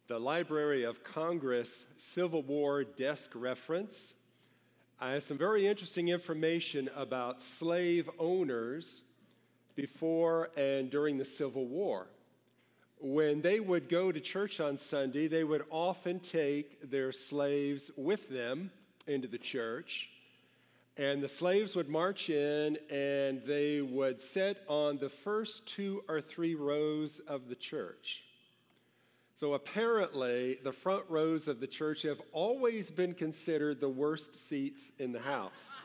The Library of Congress Civil War desk reference has some very interesting information about slave owners before and during the Civil War. When they would go to church on Sunday, they would often take their slaves with them into the church, and the slaves would march in and they would sit on the first 2 or 3 rows of the church. So apparently, the front rows of the church have always been considered the worst seats in the house.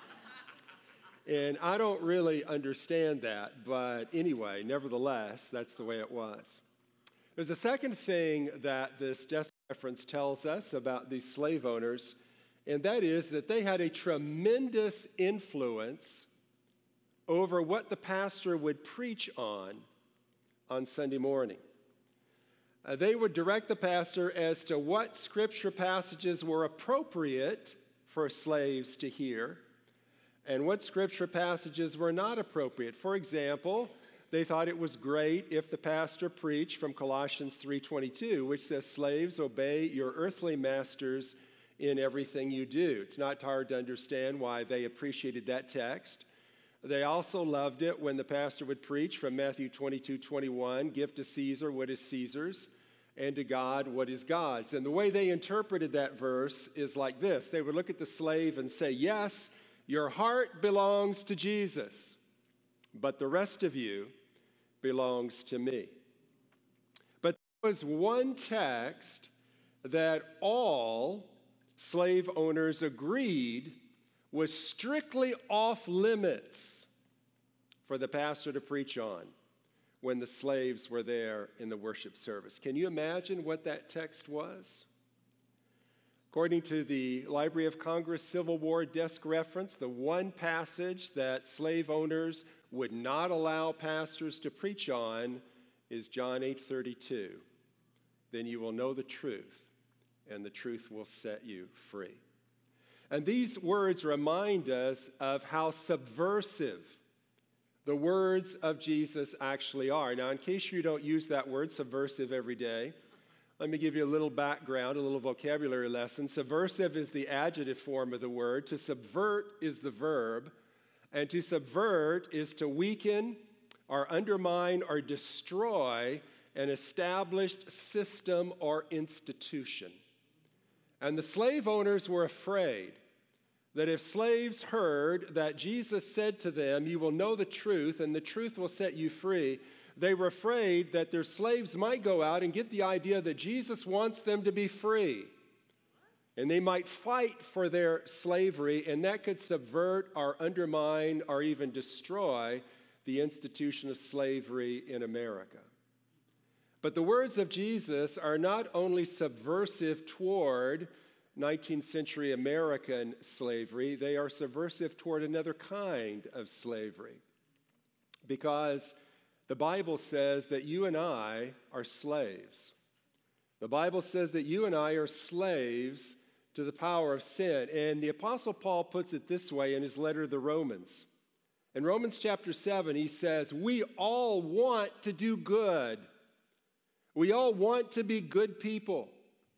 And I don't really understand that, but anyway, nevertheless, that's the way it was. There's a second thing that this desk reference tells us about these slave owners, and that is that they had a tremendous influence over what the pastor would preach on Sunday morning. They would direct the pastor as to what scripture passages were appropriate for slaves to hear and what scripture passages were not appropriate. For example, they thought it was great if the pastor preached from Colossians 3:22, which says, "Slaves, obey your earthly masters in everything you do." It's not hard to understand why they appreciated that text. They also loved it when the pastor would preach from Matthew 22:21, "Give to Caesar what is Caesar's, and to God what is God's." And the way they interpreted that verse is like this. They would look at the slave and say, "Yes, your heart belongs to Jesus, but the rest of you belongs to me." But there was one text that all slave owners agreed was strictly off limits for the pastor to preach on when the slaves were there in the worship service. Can you imagine what that text was? According to the Library of Congress Civil War desk reference, the one passage that slave owners would not allow pastors to preach on is John 8:32. "Then you will know the truth, and the truth will set you free." And these words remind us of how subversive the words of Jesus actually are. Now, in case you don't use that word, subversive, every day, let me give you a little background, a little vocabulary lesson. Subversive is the adjective form of the word. To subvert is the verb. And to subvert is to weaken or undermine or destroy an established system or institution. And the slave owners were afraid that if slaves heard that Jesus said to them, "You will know the truth, and the truth will set you free," they were afraid that their slaves might go out and get the idea that Jesus wants them to be free. And they might fight for their slavery, and that could subvert or undermine or even destroy the institution of slavery in America. But the words of Jesus are not only subversive toward 19th century American slavery, they are subversive toward another kind of slavery. Because the Bible says that you and I are slaves. The Bible says that you and I are slaves to the power of sin. And the Apostle Paul puts it this way in his letter to the Romans. In Romans chapter 7, he says, "We all want to do good. We all want to be good people.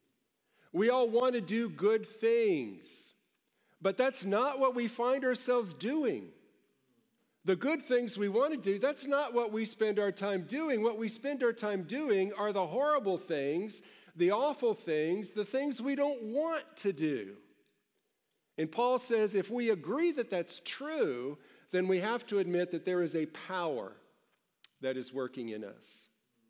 We all want to do good things. But that's not what we find ourselves doing. The good things we want to do, that's not what we spend our time doing. What we spend our time doing are the horrible things, the awful things, the things we don't want to do." And Paul says if we agree that that's true, then we have to admit that there is a power that is working in us.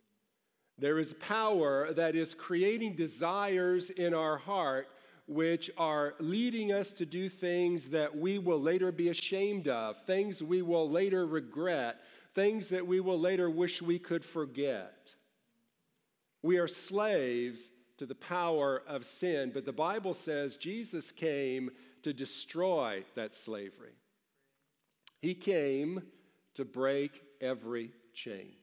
There is power that is creating desires in our heart which are leading us to do things that we will later be ashamed of, things we will later regret, things that we will later wish we could forget. We are slaves to the power of sin, but the Bible says Jesus came to destroy that slavery. He came to break every chain.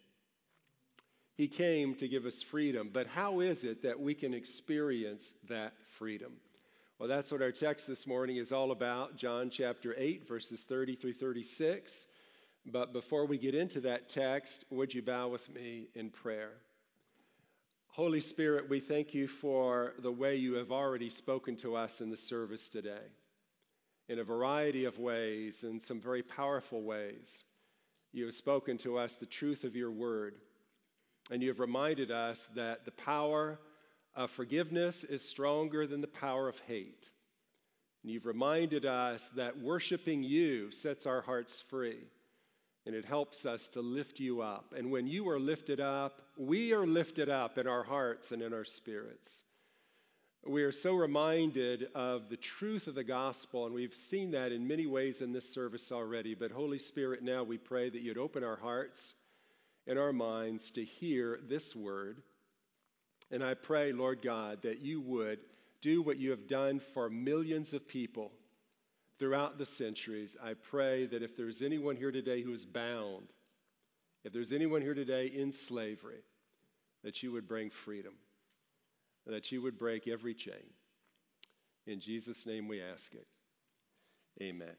He came to give us freedom. But how is it that we can experience that freedom? Well, that's what our text this morning is all about, John chapter 8, verses 30 through 36. But before we get into that text, would you bow with me in prayer? Holy Spirit, we thank you for the way you have already spoken to us in the service today, in a variety of ways, in some very powerful ways. You have spoken to us the truth of your word, and you have reminded us that the power of forgiveness is stronger than the power of hate. And you've reminded us that worshiping you sets our hearts free, and it helps us to lift you up. And when you are lifted up, we are lifted up in our hearts and in our spirits. We are so reminded of the truth of the gospel, and we've seen that in many ways in this service already. But Holy Spirit, now we pray that you'd open our hearts and our minds to hear this word. And I pray, Lord God, that you would do what you have done for millions of people throughout the centuries. I pray that if there's anyone here today who is bound, if there's anyone here today in slavery, that you would bring freedom, that you would break every chain. In Jesus' name we ask it. Amen.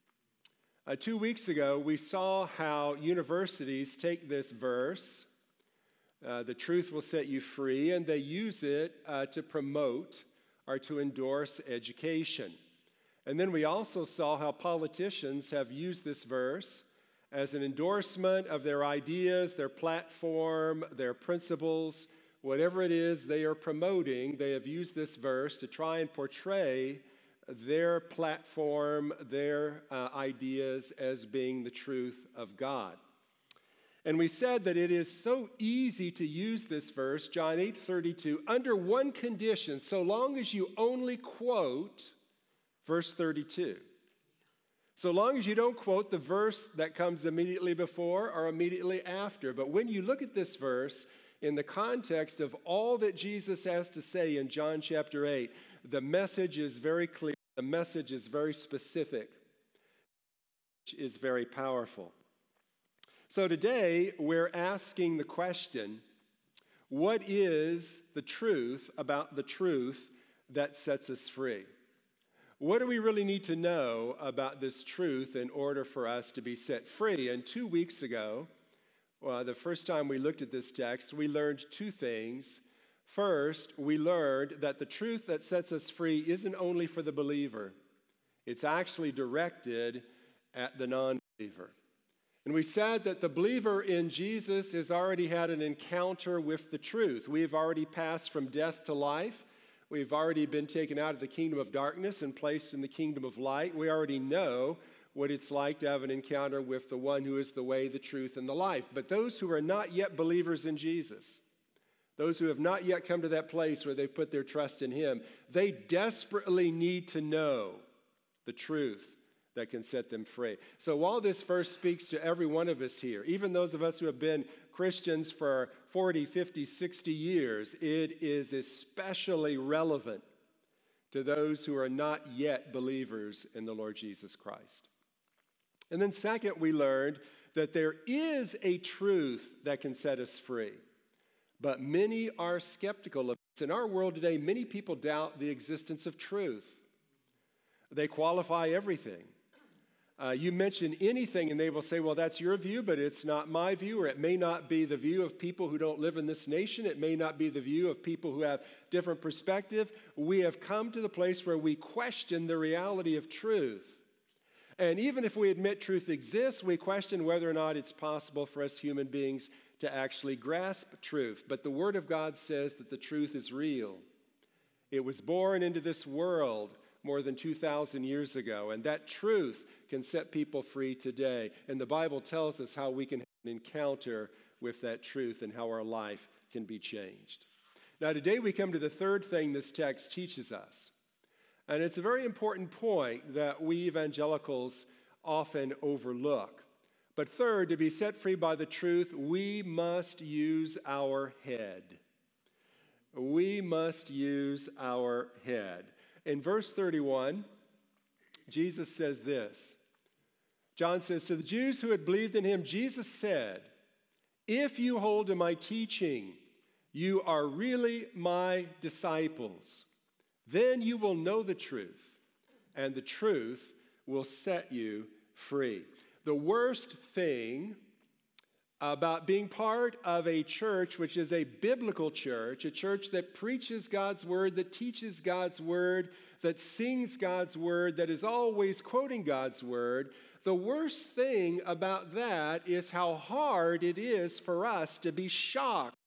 2 weeks ago, we saw how universities take this verse, the truth will set you free, and they use it to promote or to endorse education. And then we also saw how politicians have used this verse as an endorsement of their ideas, their platform, their principles, whatever it is they are promoting. They have used this verse to try and portray their platform, their ideas as being the truth of God. And we said that it is so easy to use this verse, John 8:32, under one condition, so long as you only quote verse 32. So long as you don't quote the verse that comes immediately before or immediately after. But when you look at this verse in the context of all that Jesus has to say in John chapter 8, the message is very clear. The message is very specific. Which is very powerful. So today, we're asking the question, what is the truth about the truth that sets us free? What do we really need to know about this truth in order for us to be set free? And 2 weeks ago, the first time we looked at this text, we learned two things. First, we learned that the truth that sets us free isn't only for the believer. It's actually directed at the non-believer. And we said that the believer in Jesus has already had an encounter with the truth. We've already passed from death to life. We've already been taken out of the kingdom of darkness and placed in the kingdom of light. We already know what it's like to have an encounter with the one who is the way, the truth, and the life. But those who are not yet believers in Jesus, those who have not yet come to that place where they've put their trust in him, they desperately need to know the truth that can set them free. So while this verse speaks to every one of us here, even those of us who have been Christians for 40, 50, 60 years, it is especially relevant to those who are not yet believers in the Lord Jesus Christ. And then second, we learned that there is a truth that can set us free, but many are skeptical of it. In our world today, many people doubt the existence of truth. They qualify everything. You mention anything and they will say, well, that's your view, but it's not my view, or it may not be the view of people who don't live in this nation. It may not be the view of people who have different perspective. We have come to the place where we question the reality of truth. And even if we admit truth exists, we question whether or not it's possible for us human beings to actually grasp truth. But the Word of God says that the truth is real. It was born into this world more than 2,000 years ago, and that truth can set people free today. And the Bible tells us how we can have an encounter with that truth and how our life can be changed. Now, today we come to the third thing this text teaches us. And it's a very important point that we evangelicals often overlook. But third, to be set free by the truth, we must use our head. We must use our head. In verse 31, Jesus says this. John says, to the Jews who had believed in him, Jesus said, if you hold to my teaching, you are really my disciples. Then you will know the truth, and the truth will set you free. The worst thing about being part of a church which is a biblical church, a church that preaches God's word, that teaches God's word, that sings God's word, that is always quoting God's word. The worst thing about that is how hard it is for us to be shocked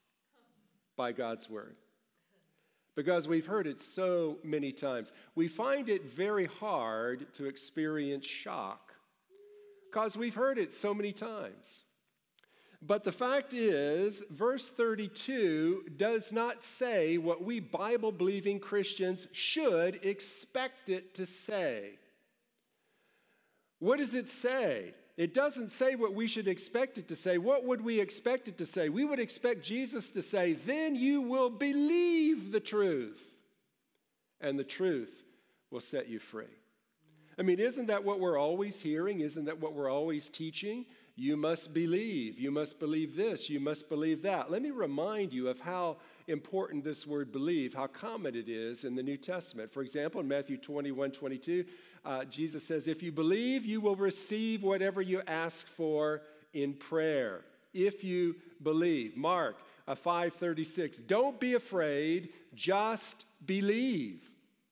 by God's word, because we've heard it so many times. We find it very hard to experience shock because we've heard it so many times. But the fact is, verse 32 does not say what we Bible-believing Christians should expect it to say. What does it say? It doesn't say what we should expect it to say. What would we expect it to say? We would expect Jesus to say, "Then you will believe the truth, and the truth will set you free." I mean, isn't that what we're always hearing? Isn't that what we're always teaching? You must believe. You must believe this. You must believe that. Let me remind you of how important this word believe, how common it is in the New Testament. For example, in Matthew 21:22, Jesus says, "If you believe, you will receive whatever you ask for in prayer." If you believe. Mark 5:36, "Don't be afraid, just believe."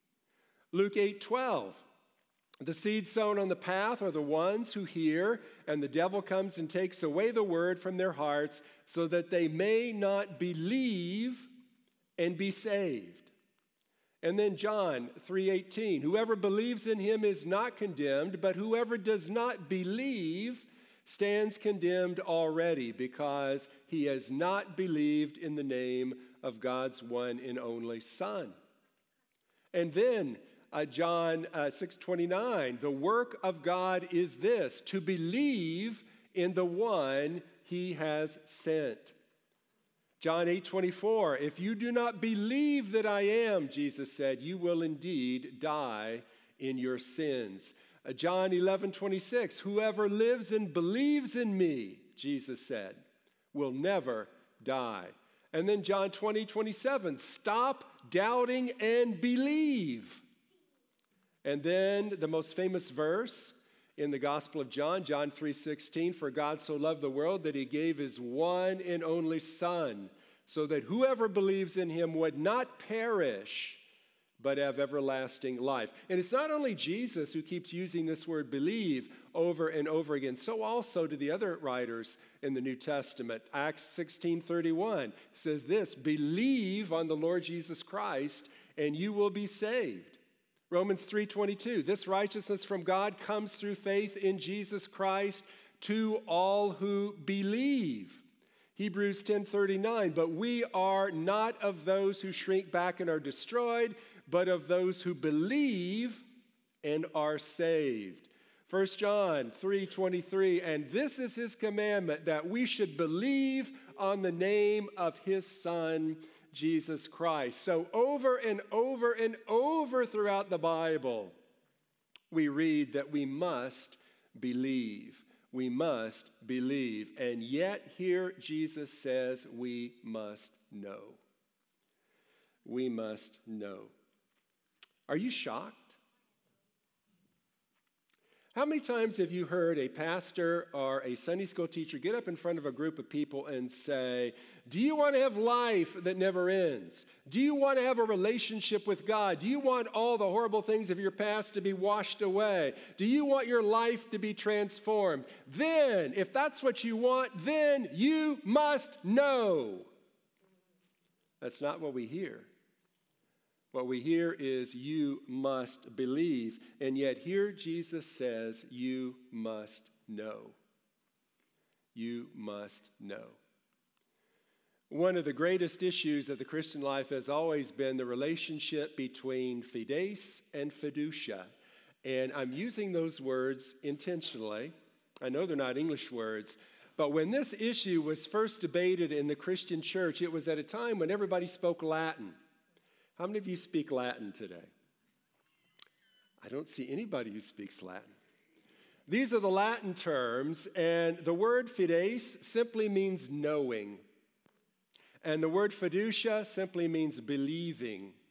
Luke 8:12, "The seed sown on the path are the ones who hear, and the devil comes and takes away the word from their hearts so that they may not believe and be saved." And then John 3:18, "Whoever believes in him is not condemned, but whoever does not believe stands condemned already because he has not believed in the name of God's one and only Son." And then John 6:29, "The work of God is this, to believe in the one he has sent." John 8:24, "If you do not believe that I am," Jesus said, "you will indeed die in your sins." John 11:26, "Whoever lives and believes in me," Jesus said, "will never die." And then John 20:27, "Stop doubting and believe." And then the most famous verse in the Gospel of John, John 3:16, "For God so loved the world that he gave his one and only Son, so that whoever believes in him would not perish, but have everlasting life." And it's not only Jesus who keeps using this word believe over and over again. So also do the other writers in the New Testament. Acts 16:31 says this, "Believe on the Lord Jesus Christ, and you will be saved." Romans 3:22, "This righteousness from God comes through faith in Jesus Christ to all who believe." Hebrews 10:39, "But we are not of those who shrink back and are destroyed, but of those who believe and are saved." 1 John 3:23, "And this is his commandment, that we should believe on the name of his Son, Jesus Christ." So over and over and over throughout the Bible, we read that we must believe. We must believe. And yet here Jesus says we must know. We must know. Are you shocked? How many times have you heard a pastor or a Sunday school teacher get up in front of a group of people and say, "Do you want to have life that never ends? Do you want to have a relationship with God? Do you want all the horrible things of your past to be washed away? Do you want your life to be transformed? Then, if that's what you want, then you must know." That's not what we hear. What we hear is you must believe. And yet here Jesus says you must know. You must know. One of the greatest issues of the Christian life has always been the relationship between fides and fiducia. And I'm using those words intentionally. I know they're not English words. But when this issue was first debated in the Christian church, it was at a time when everybody spoke Latin. How many of you speak Latin today? I don't see anybody who speaks Latin. These are the Latin terms, and the word fides simply means knowing. And the word fiducia simply means believing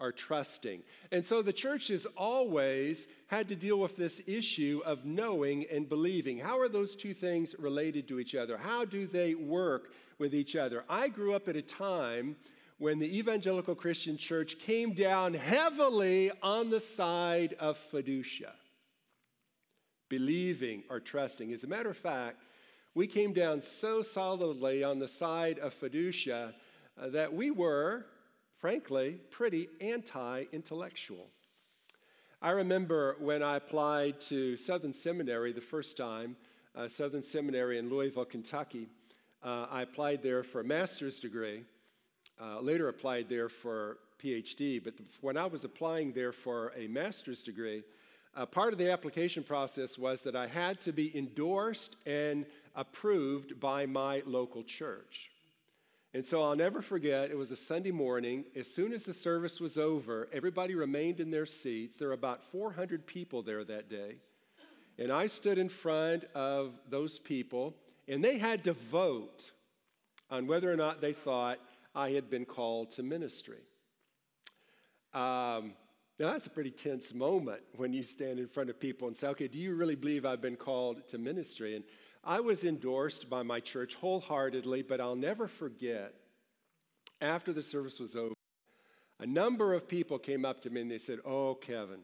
are trusting. And so the church has always had to deal with this issue of knowing and believing. How are those two things related to each other? How do they work with each other? I grew up at a time when the evangelical Christian church came down heavily on the side of fiducia, believing or trusting. As a matter of fact, we came down so solidly on the side of fiducia that we were, frankly, pretty anti-intellectual. I remember when I applied to Southern Seminary the first time, Southern Seminary in Louisville, Kentucky. I applied there for a master's degree. Later applied there for a PhD, but when I was applying there for a master's degree, part of the application process was that I had to be endorsed and approved by my local church. And so I'll never forget, it was a Sunday morning. As soon as the service was over, everybody remained in their seats. There were about 400 people there that day. And I stood in front of those people, and they had to vote on whether or not they thought I had been called to ministry. Now, that's a pretty tense moment when you stand in front of people and say, okay, do you really believe I've been called to ministry? And I was endorsed by my church wholeheartedly, but I'll never forget, after the service was over, a number of people came up to me and they said, oh, Kevin,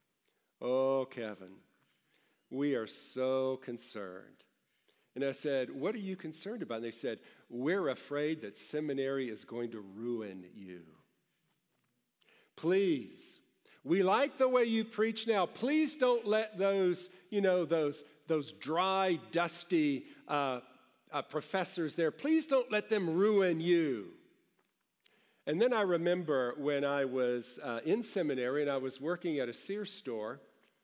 we are so concerned. And I said, what are you concerned about? And they said, we're afraid that seminary is going to ruin you. Please, we like the way you preach now. Please don't let those dry, dusty professors there, please don't let them ruin you. And then I remember when I was in seminary and I was working at a Sears store,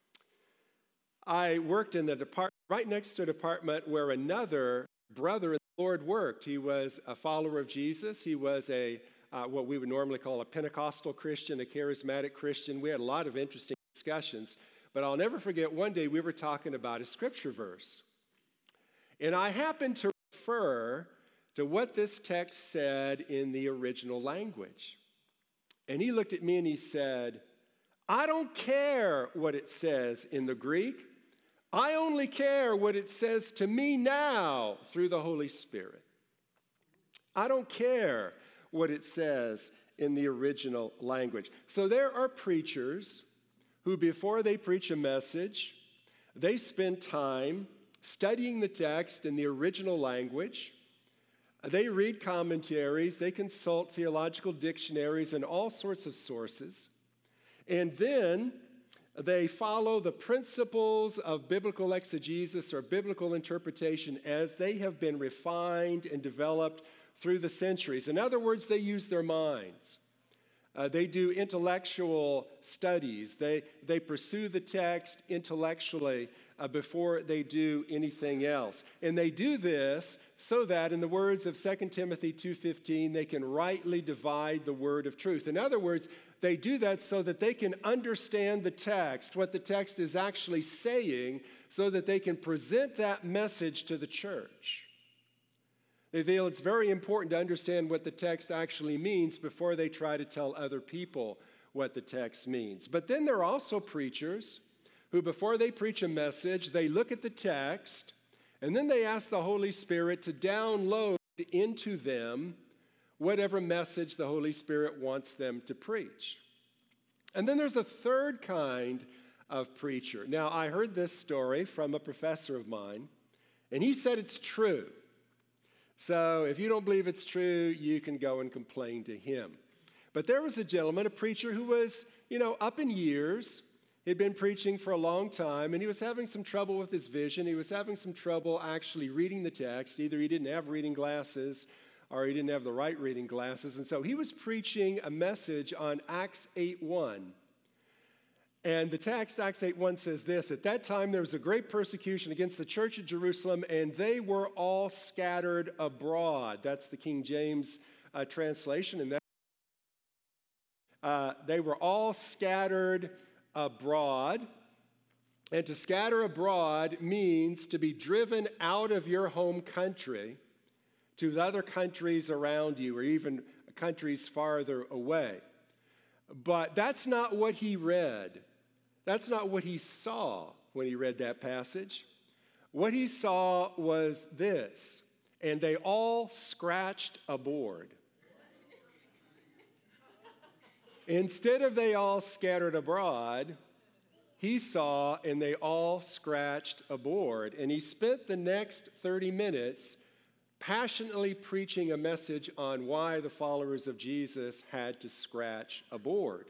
I worked in the department right next to a department where another brother in the Lord worked. He was a follower of Jesus. He was what we would normally call a Pentecostal Christian, a charismatic Christian. We had a lot of interesting discussions. But I'll never forget, one day we were talking about a scripture verse. And I happened to refer to what this text said in the original language. And he looked at me and he said, I don't care what it says in the Greek. I only care what it says to me now through the Holy Spirit. I don't care what it says in the original language. So there are preachers who, before they preach a message, they spend time studying the text in the original language. They read commentaries, they consult theological dictionaries and all sorts of sources. And then they follow the principles of biblical exegesis or biblical interpretation as they have been refined and developed through the centuries. In other words, they use their minds. They do intellectual studies. They pursue the text intellectually before they do anything else. And they do this so that, in the words of 2 Timothy 2:15, they can rightly divide the word of truth. In other words, they do that so that they can understand the text, what the text is actually saying, so that they can present that message to the church. They feel it's very important to understand what the text actually means before they try to tell other people what the text means. But then there are also preachers who, before they preach a message, they look at the text, and then they ask the Holy Spirit to download into them whatever message the Holy Spirit wants them to preach. And then there's a third kind of preacher. Now, I heard this story from a professor of mine, and he said it's true. So if you don't believe it's true, you can go and complain to him. But there was a gentleman, a preacher, who was, up in years. He'd been preaching for a long time, and he was having some trouble with his vision. He was having some trouble actually reading the text. Either he didn't have reading glasses or he didn't have the right reading glasses. And so he was preaching a message on Acts 8:1. And the text, Acts 8:1, says this: at that time there was a great persecution against the church at Jerusalem, and they were all scattered abroad. That's the King James translation. And they were all scattered abroad. And to scatter abroad means to be driven out of your home country to other countries around you, or even countries farther away. But that's not what he read. That's not what he saw when he read that passage. What he saw was this, and they all scratched a board. Instead of they all scattered abroad, he saw and they all scratched a board. And he spent the next 30 minutes passionately preaching a message on why the followers of Jesus had to scratch a board.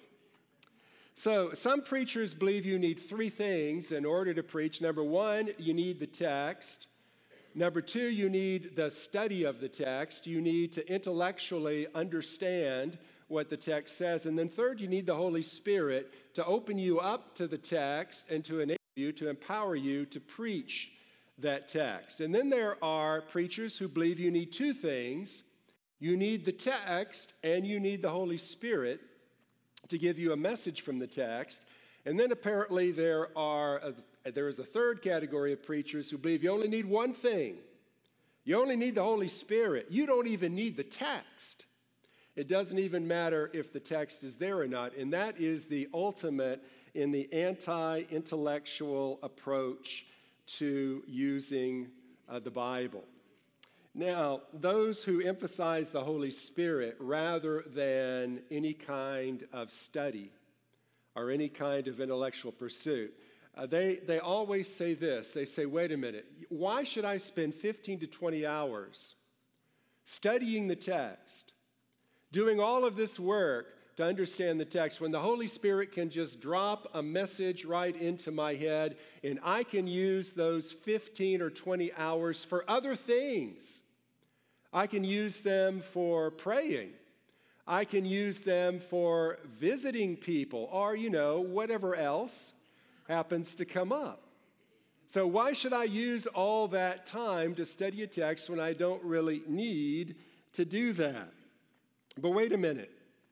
So some preachers believe you need three things in order to preach. Number one, you need the text. Number two, you need the study of the text. You need to intellectually understand what the text says. And then third, you need the Holy Spirit to open you up to the text and to enable you, to empower you to preach that text. And then there are preachers who believe you need two things. You need the text and you need the Holy Spirit to give you a message from the text. And then apparently there is a third category of preachers who believe you only need one thing. You only need the Holy Spirit. You don't even need the text. It doesn't even matter if the text is there or not. And that is the ultimate in the anti-intellectual approach to using the Bible. Now, those who emphasize the Holy Spirit rather than any kind of study or any kind of intellectual pursuit, they always say this. They say, wait a minute, why should I spend 15 to 20 hours studying the text, doing all of this work to understand the text when the Holy Spirit can just drop a message right into my head and I can use those 15 or 20 hours for other things? I can use them for praying. I can use them for visiting people or, whatever else happens to come up. So why should I use all that time to study a text when I don't really need to do that? But wait a minute.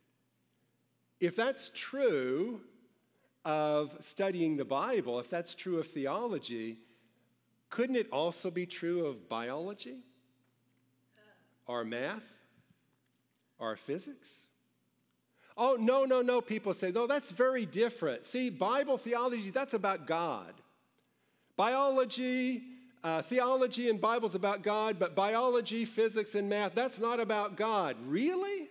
If that's true of studying the Bible, if that's true of theology, couldn't it also be true of biology? Or math? Or physics? Oh, no, people say, no, that's very different. See, Bible theology, that's about God. Biology, theology and Bible's about God, but biology, physics, and math, that's not about God. Really?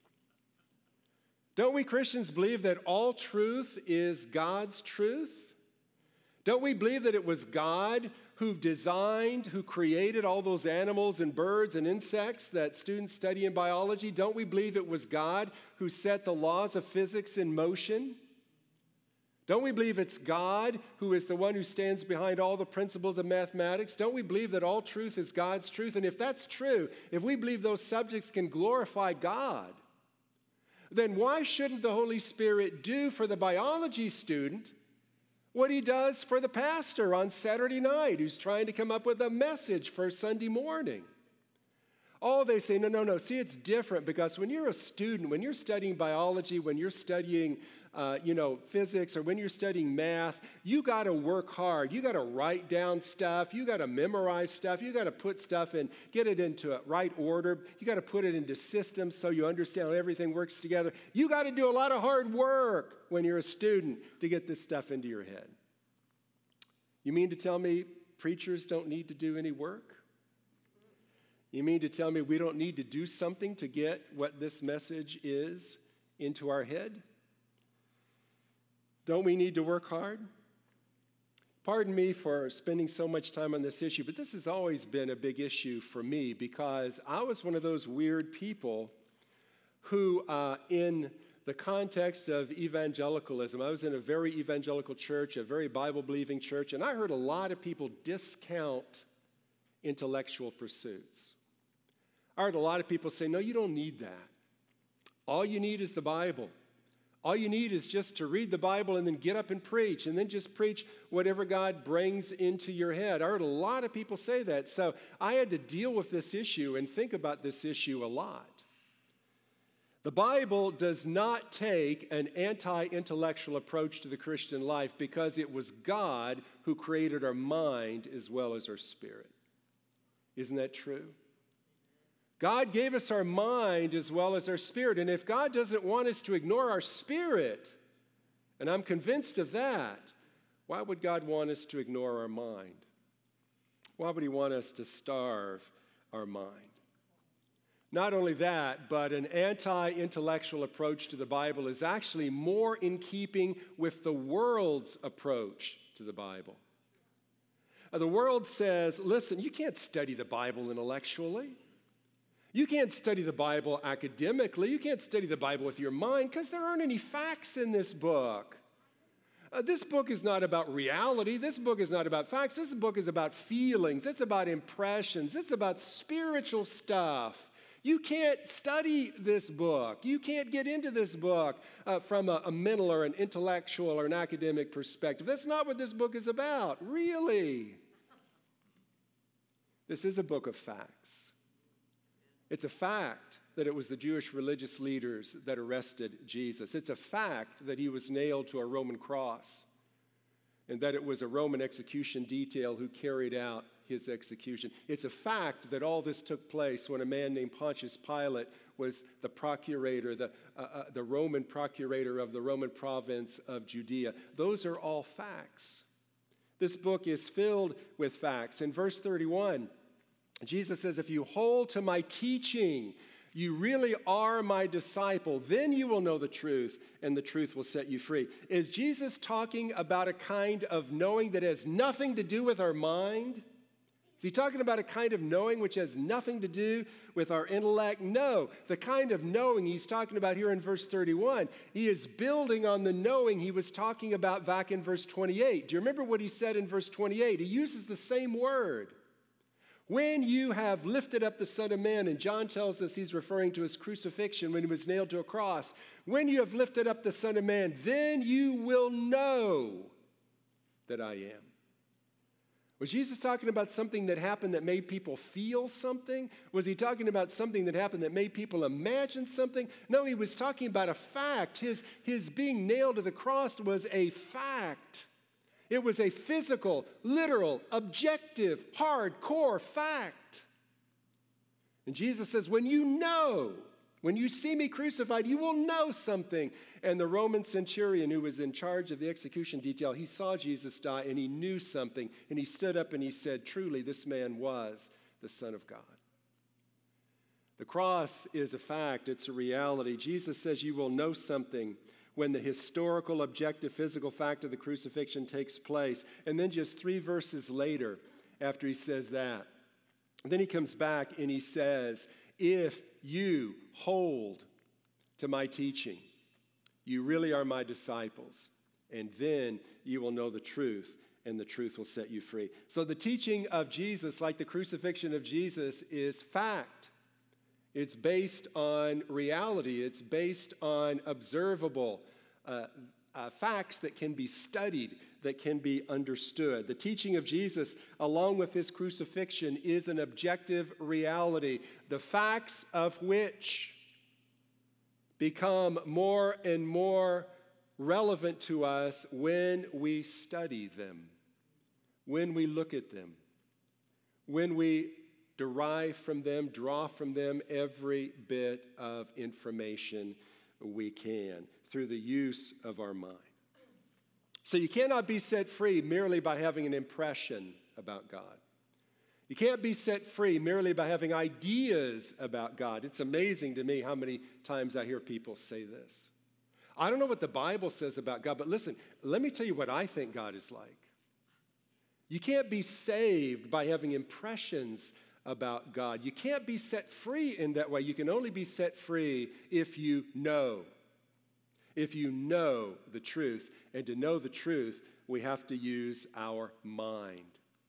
Don't we Christians believe that all truth is God's truth? Don't we believe that it was God who designed, who created all those animals and birds and insects that students study in biology? Don't we believe it was God who set the laws of physics in motion? Don't we believe it's God who is the one who stands behind all the principles of mathematics? Don't we believe that all truth is God's truth? And if that's true, if we believe those subjects can glorify God, then why shouldn't the Holy Spirit do for the biology student what he does for the pastor on Saturday night who's trying to come up with a message for Sunday morning? Oh, they say, no. See, it's different because when you're a student, when you're studying biology, when you're studying physics, or when you're studying math, you got to work hard. You got to write down stuff. You got to memorize stuff. You got to put stuff in, get it into a right order. You got to put it into systems so you understand how everything works together. You got to do a lot of hard work when you're a student to get this stuff into your head. You mean to tell me preachers don't need to do any work? You mean to tell me we don't need to do something to get what this message is into our head? Don't we need to work hard? Pardon me for spending so much time on this issue, but this has always been a big issue for me because I was one of those weird people who, in the context of evangelicalism, I was in a very evangelical church, a very Bible-believing church, and I heard a lot of people discount intellectual pursuits. I heard a lot of people say, no, you don't need that. All you need is the Bible. All you need is just to read the Bible and then get up and preach, and then just preach whatever God brings into your head. I heard a lot of people say that, so I had to deal with this issue and think about this issue a lot. The Bible does not take an anti-intellectual approach to the Christian life because it was God who created our mind as well as our spirit. Isn't that true? God gave us our mind as well as our spirit. And if God doesn't want us to ignore our spirit, and I'm convinced of that, why would God want us to ignore our mind? Why would he want us to starve our mind? Not only that, but an anti-intellectual approach to the Bible is actually more in keeping with the world's approach to the Bible. The world says, listen, you can't study the Bible intellectually. You can't study the Bible academically. You can't study the Bible with your mind because there aren't any facts in this book. This book is not about reality. This book is not about facts. This book is about feelings. It's about impressions. It's about spiritual stuff. You can't study this book. You can't get into this book from a mental or an intellectual or an academic perspective. That's not what this book is about, really. This is a book of facts. It's a fact that it was the Jewish religious leaders that arrested Jesus. It's a fact that he was nailed to a Roman cross and that it was a Roman execution detail who carried out his execution. It's a fact that all this took place when a man named Pontius Pilate was the procurator, the Roman procurator of the Roman province of Judea. Those are all facts. This book is filled with facts. In verse 31, Jesus says, if you hold to my teaching, you really are my disciple, then you will know the truth, and the truth will set you free. Is Jesus talking about a kind of knowing that has nothing to do with our mind? Is he talking about a kind of knowing which has nothing to do with our intellect? No. The kind of knowing he's talking about here in verse 31, he is building on the knowing he was talking about back in verse 28. Do you remember what he said in verse 28? He uses the same word. When you have lifted up the Son of Man, and John tells us he's referring to his crucifixion when he was nailed to a cross. When you have lifted up the Son of Man, then you will know that I am. Was Jesus talking about something that happened that made people feel something? Was he talking about something that happened that made people imagine something? No, he was talking about a fact. His being nailed to the cross was a fact. It was a physical, literal, objective, hardcore fact. And Jesus says, when you see me crucified, you will know something. And the Roman centurion who was in charge of the execution detail, he saw Jesus die and he knew something. And he stood up and he said, truly, this man was the Son of God. The cross is a fact. It's a reality. Jesus says you will know something when the historical, objective, physical fact of the crucifixion takes place. And then just 3 verses later, after he says that, then he comes back and he says, if you hold to my teaching, you really are my disciples, and then you will know the truth, and the truth will set you free. So the teaching of Jesus, like the crucifixion of Jesus, is fact. It's based on reality. It's based on observable facts that can be studied, that can be understood. The teaching of Jesus, along with his crucifixion, is an objective reality, the facts of which become more and more relevant to us when we study them, when we look at them, when we derive from them, draw from them every bit of information we can through the use of our mind. So you cannot be set free merely by having an impression about God. You can't be set free merely by having ideas about God. It's amazing to me how many times I hear people say this. I don't know what the Bible says about God, but listen, let me tell you what I think God is like. You can't be saved by having impressions about God. You can't be set free in that way. You can only be set free if you know. If you know the truth. And to know the truth, we have to use our mind.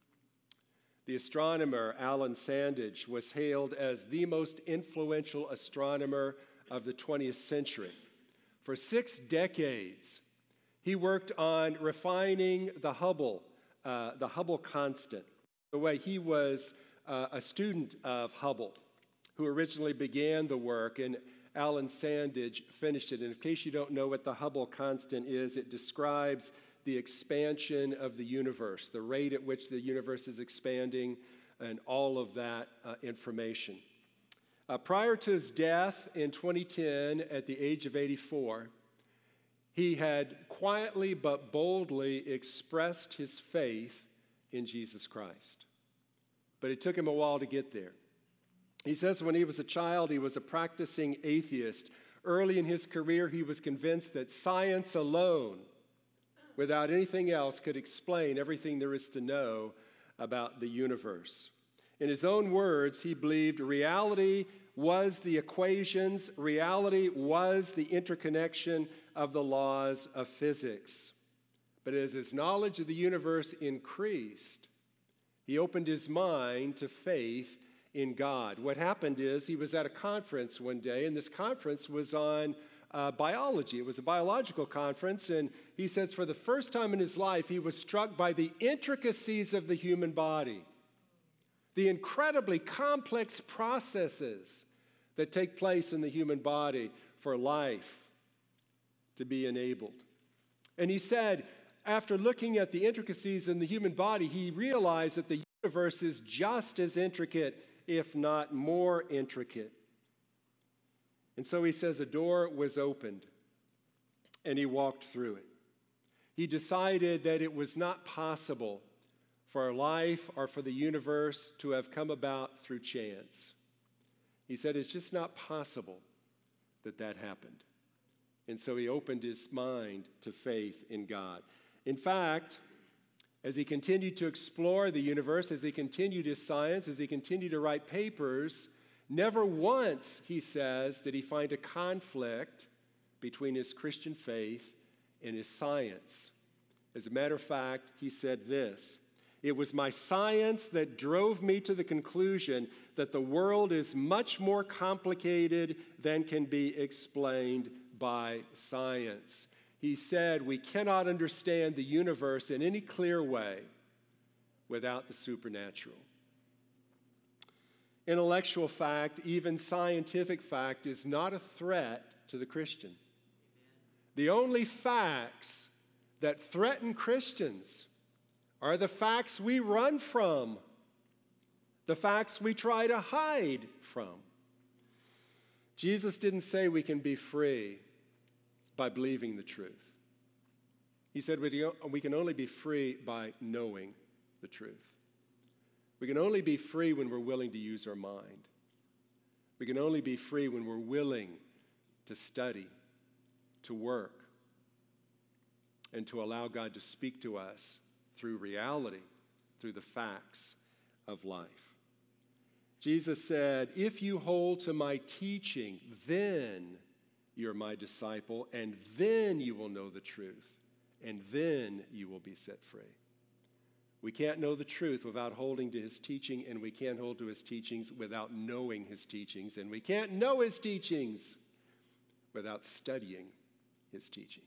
The astronomer Alan Sandage was hailed as the most influential astronomer of the 20th century. For 6 decades, he worked on refining the Hubble constant. The way he was a student of Hubble, who originally began the work, and Alan Sandage finished it. And in case you don't know what the Hubble constant is, it describes the expansion of the universe, the rate at which the universe is expanding, and all of that information. Prior to his death in 2010 at the age of 84, he had quietly but boldly expressed his faith in Jesus Christ. But it took him a while to get there. He says when he was a child, he was a practicing atheist. Early in his career, he was convinced that science alone, without anything else, could explain everything there is to know about the universe. In his own words, he believed reality was the equations, reality was the interconnection of the laws of physics. But as his knowledge of the universe increased, he opened his mind to faith in God. What happened is he was at a conference one day, and this conference was on biology. It was a biological conference, and he says for the first time in his life, he was struck by the intricacies of the human body, the incredibly complex processes that take place in the human body for life to be enabled. And he said, after looking at the intricacies in the human body, he realized that the universe is just as intricate, if not more intricate. And so he says a door was opened, and he walked through it. He decided that it was not possible for our life or for the universe to have come about through chance. He said it's just not possible that that happened. And so he opened his mind to faith in God. In fact, as he continued to explore the universe, as he continued his science, as he continued to write papers, never once, he says, did he find a conflict between his Christian faith and his science. As a matter of fact, he said this: "It was my science that drove me to the conclusion that the world is much more complicated than can be explained by science." He said, we cannot understand the universe in any clear way without the supernatural. Intellectual fact, even scientific fact, is not a threat to the Christian. The only facts that threaten Christians are the facts we run from, the facts we try to hide from. Jesus didn't say we can be free by believing the truth. He said we can only be free by knowing the truth. We can only be free when we're willing to use our mind. We can only be free when we're willing to study, to work, and to allow God to speak to us through reality, through the facts of life. Jesus said, if you hold to my teaching, then you're my disciple, and then you will know the truth, and then you will be set free. We can't know the truth without holding to his teaching, and we can't hold to his teachings without knowing his teachings, and we can't know his teachings without studying his teachings.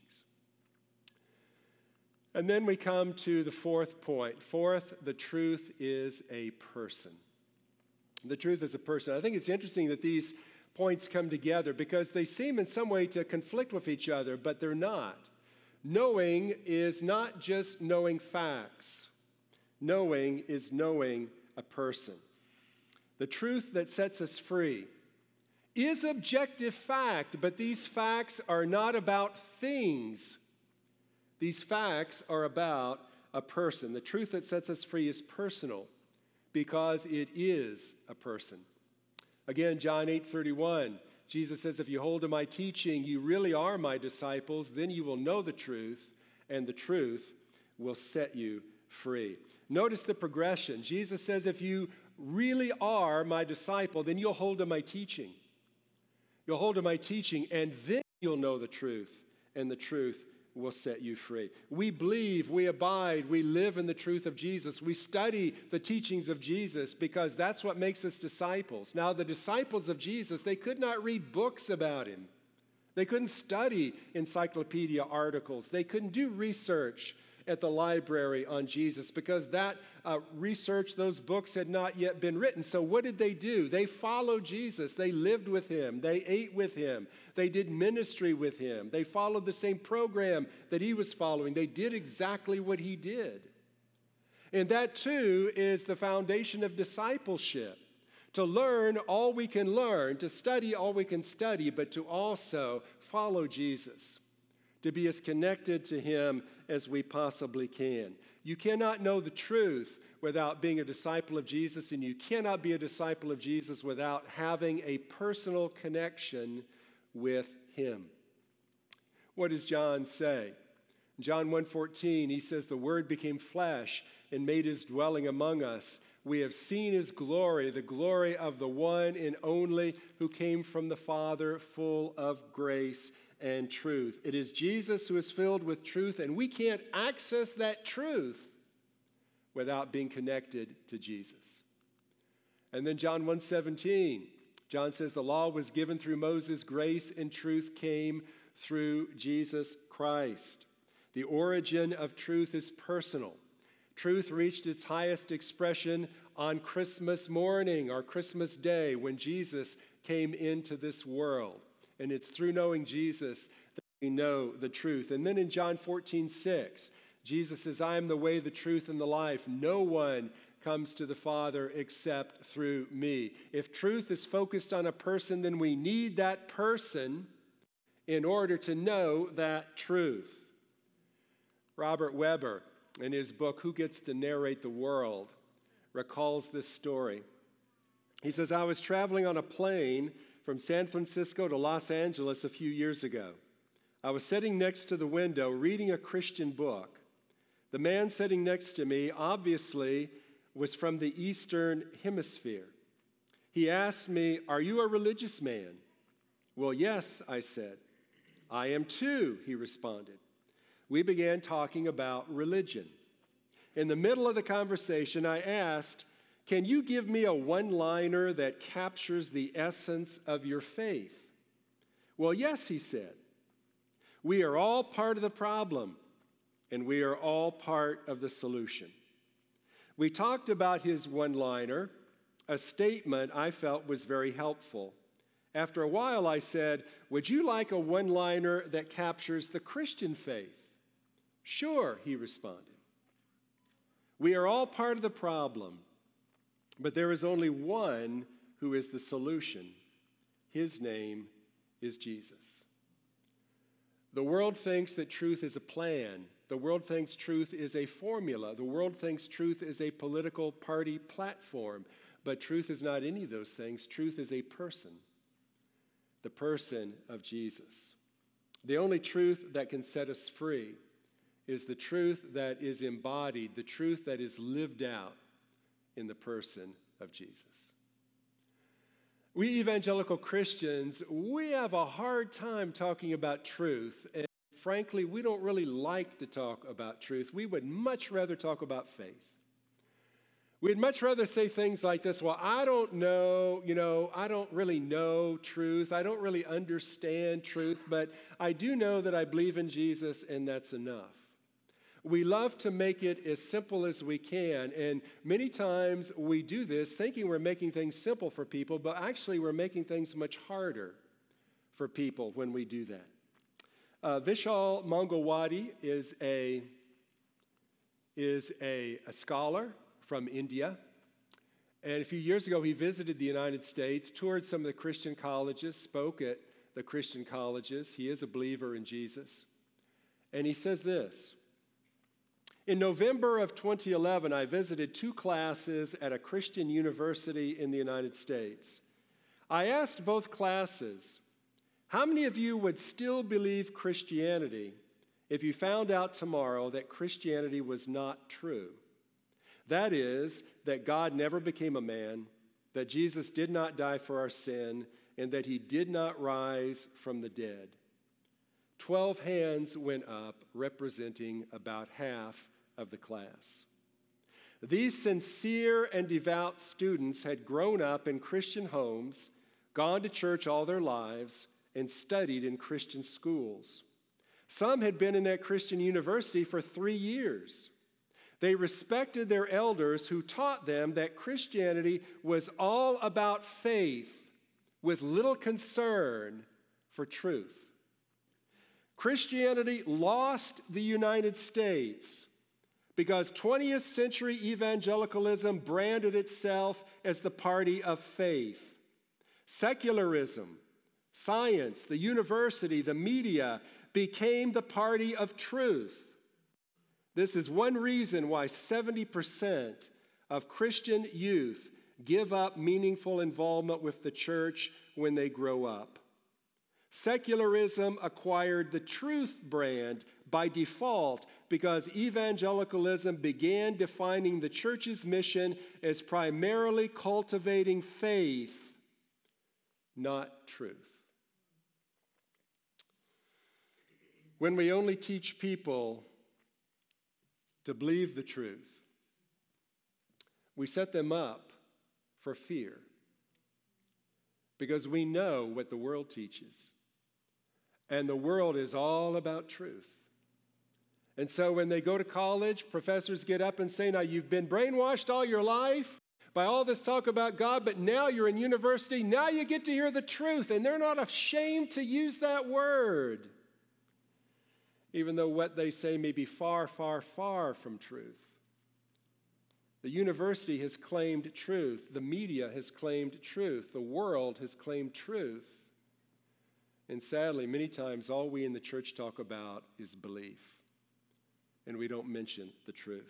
And then we come to the fourth point. Fourth, the truth is a person. The truth is a person. I think it's interesting that these points come together because they seem in some way to conflict with each other, but they're not. Knowing is not just knowing facts. Knowing is knowing a person. The truth that sets us free is objective fact, but these facts are not about things. These facts are about a person. The truth that sets us free is personal because it is a person. Again, John 8:31, Jesus says, if you hold to my teaching, you really are my disciples, then you will know the truth, and the truth will set you free. Notice the progression. Jesus says, if you really are my disciple, then you'll hold to my teaching. You'll hold to my teaching, and then you'll know the truth, and the truth will set you free. We believe, we abide, we live in the truth of Jesus. We study the teachings of Jesus because that's what makes us disciples. Now, the disciples of Jesus, they could not read books about him. They couldn't study encyclopedia articles. They couldn't do research at the library on Jesus because that research, those books had not yet been written. So what did they do? They followed Jesus. They lived with him. They ate with him. They did ministry with him. They followed the same program that he was following. They did exactly what he did. And that too is the foundation of discipleship. to learn all we can learn, to study all we can study, but to also follow Jesus, to be as connected to him as we possibly can. You cannot know the truth without being a disciple of Jesus, and you cannot be a disciple of Jesus without having a personal connection with him. What does John say? In John 1:14, he says, "The Word became flesh and made his dwelling among us. We have seen his glory, the glory of the one and only who came from the Father, full of grace and truth." It is Jesus who is filled with truth, and we can't access that truth without being connected to Jesus. And then John 1:17, John says, "The law was given through Moses, grace and truth came through Jesus Christ." The origin of truth is personal. Truth reached its highest expression on Christmas morning, or Christmas Day, when Jesus came into this world. And it's through knowing Jesus that we know the truth. And then in John 14:6, Jesus says, "I am the way, the truth, and the life. No one comes to the Father except through me." If truth is focused on a person, then we need that person in order to know that truth. Robert Webber, in his book, Who Gets to Narrate the World, recalls this story. He says, "I was traveling on a plane from San Francisco to Los Angeles a few years ago. I was sitting next to the window reading a Christian book. The man sitting next to me obviously was from the Eastern Hemisphere. He asked me, 'Are you a religious man?' 'Well, yes,' I said. 'I am too,' he responded. We began talking about religion. In the middle of the conversation, I asked, 'Can you give me a one-liner that captures the essence of your faith?' 'Well, yes,' he said. 'We are all part of the problem, and we are all part of the solution.' We talked about his one-liner, a statement I felt was very helpful. After a while, I said, 'Would you like a one-liner that captures the Christian faith?' 'Sure,' he responded. We are all part of the problem, but there is only one who is the solution. His name is Jesus. The world thinks that truth is a plan. The world thinks truth is a formula. The world thinks truth is a political party platform. But truth is not any of those things. Truth is a person, the person of Jesus. The only truth that can set us free is the truth that is embodied, the truth that is lived out in the person of Jesus. We evangelical Christians, we have a hard time talking about truth, and frankly, we don't really like to talk about truth. We would much rather talk about faith. We'd much rather say things like this, "Well, I don't know, I don't really know truth. I don't really understand truth, but I do know that I believe in Jesus, and that's enough." We love to make it as simple as we can, and many times we do this thinking we're making things simple for people, but actually we're making things much harder for people when we do that. Vishal Mangalwadi is a scholar from India, and a few years ago he visited the United States, toured some of the Christian colleges, spoke at the Christian colleges. He is a believer in Jesus, and he says this: "In November of 2011, I visited 2 classes at a Christian university in the United States. I asked both classes, 'How many of you would still believe Christianity if you found out tomorrow that Christianity was not true? That is, that God never became a man, that Jesus did not die for our sin, and that he did not rise from the dead?' 12 hands went up, representing about half of the class. These sincere and devout students had grown up in Christian homes, gone to church all their lives, and studied in Christian schools. Some had been in that Christian university for 3 years. They respected their elders who taught them that Christianity was all about faith with little concern for truth. Christianity lost the United States, because 20th century evangelicalism branded itself as the party of faith. Secularism, science, the university, the media became the party of truth. This is one reason why 70% of Christian youth give up meaningful involvement with the church when they grow up. Secularism acquired the truth brand by default because evangelicalism began defining the church's mission as primarily cultivating faith, not truth. When we only teach people to believe the truth, we set them up for fear because we know what the world teaches. And the world is all about truth. And so when they go to college, professors get up and say, now you've been brainwashed all your life by all this talk about God, but now you're in university, now you get to hear the truth. And they're not ashamed to use that word, even though what they say may be far, far, far from truth. The university has claimed truth. The media has claimed truth. The world has claimed truth. And sadly, many times, all we in the church talk about is belief, and we don't mention the truth.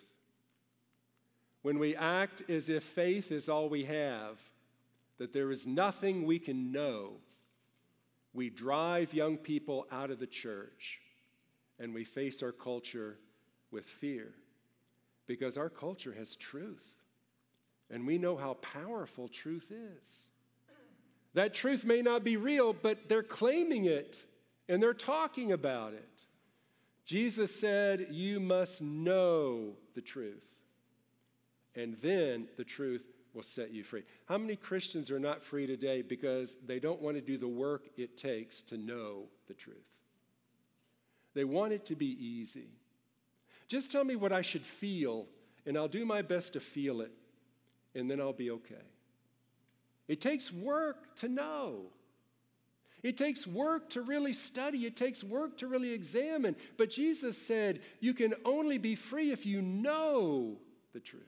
When we act as if faith is all we have, that there is nothing we can know, we drive young people out of the church, and we face our culture with fear, because our culture has truth, and we know how powerful truth is. That truth may not be real, but they're claiming it, and they're talking about it. Jesus said, you must know the truth, and then the truth will set you free. How many Christians are not free today because they don't want to do the work it takes to know the truth? They want it to be easy. Just tell me what I should feel, and I'll do my best to feel it, and then I'll be okay. It takes work to know. It takes work to really study. It takes work to really examine. But Jesus said, you can only be free if you know the truth.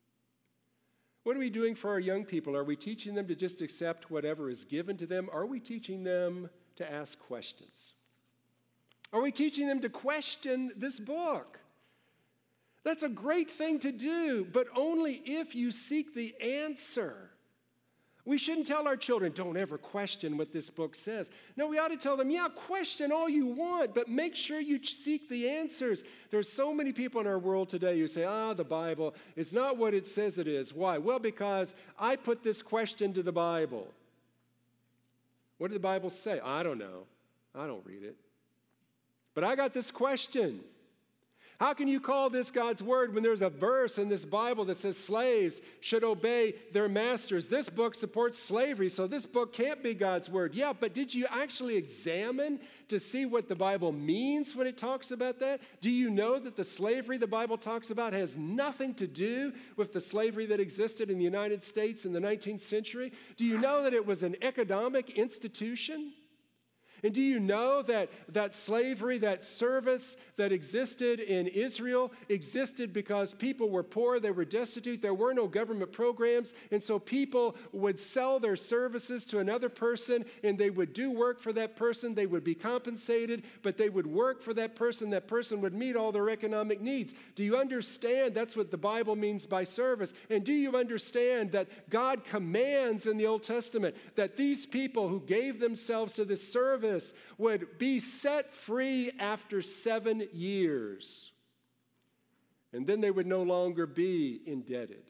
What are we doing for our young people? Are we teaching them to just accept whatever is given to them? Are we teaching them to ask questions? Are we teaching them to question this book? That's a great thing to do, but only if you seek the answer. We shouldn't tell our children, don't ever question what this book says. No, we ought to tell them, yeah, question all you want, but make sure you seek the answers. There's so many people in our world today who say, the Bible is not what it says it is. Why? Well, because I put this question to the Bible. What did the Bible say? I don't know. I don't read it. But I got this question. How can you call this God's word when there's a verse in this Bible that says slaves should obey their masters? This book supports slavery, so this book can't be God's word. Yeah, but did you actually examine to see what the Bible means when it talks about that? Do you know that the slavery the Bible talks about has nothing to do with the slavery that existed in the United States in the 19th century? Do you know that it was an economic institution? And do you know that slavery, that service that existed in Israel existed because people were poor, they were destitute, there were no government programs, and so people would sell their services to another person, and they would do work for that person, they would be compensated, but they would work for that person would meet all their economic needs. Do you understand that's what the Bible means by service? And do you understand that God commands in the Old Testament that these people who gave themselves to this service would be set free after 7 years. And then they would no longer be indebted.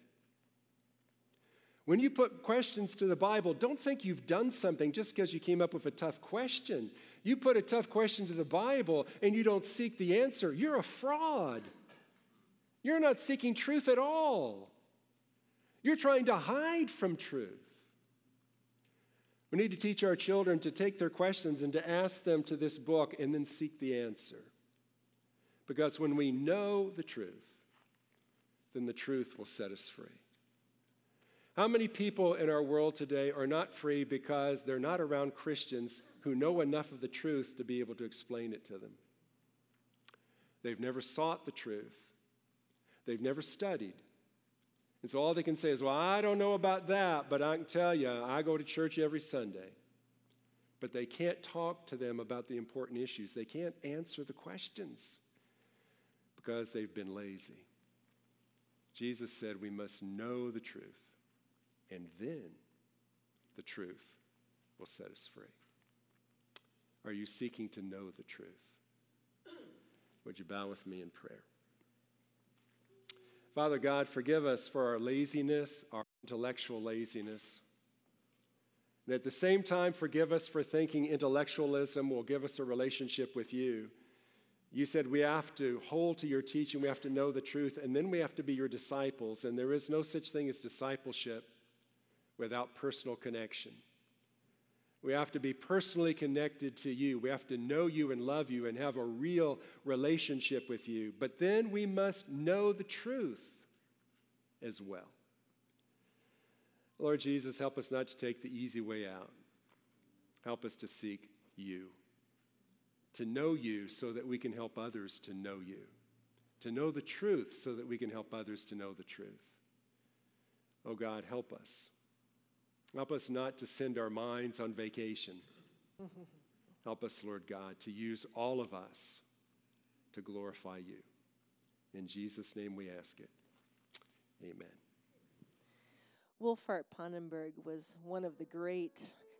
When you put questions to the Bible, don't think you've done something just because you came up with a tough question. You put a tough question to the Bible and you don't seek the answer. You're a fraud. You're not seeking truth at all. You're trying to hide from truth. We need to teach our children to take their questions and to ask them to this book and then seek the answer. Because when we know the truth, then the truth will set us free. How many people in our world today are not free because they're not around Christians who know enough of the truth to be able to explain it to them? They've never sought the truth. They've never studied. And so all they can say is, well, I don't know about that, but I can tell you, I go to church every Sunday. But they can't talk to them about the important issues. They can't answer the questions because they've been lazy. Jesus said we must know the truth, and then the truth will set us free. Are you seeking to know the truth? Would you bow with me in prayer? Father God, forgive us for our laziness, our intellectual laziness. And at the same time, forgive us for thinking intellectualism will give us a relationship with you. You said we have to hold to your teaching, we have to know the truth, and then we have to be your disciples. And there is no such thing as discipleship without personal connection. We have to be personally connected to you. We have to know you and love you and have a real relationship with you. But then we must know the truth as well. Lord Jesus, help us not to take the easy way out. Help us to seek you, to know you so that we can help others to know you, to know the truth so that we can help others to know the truth. Oh God, help us. Help us not to send our minds on vacation. Help us, Lord God, to use all of us to glorify you. In Jesus' name we ask it. Amen. Wolfhart Pannenberg was one of the great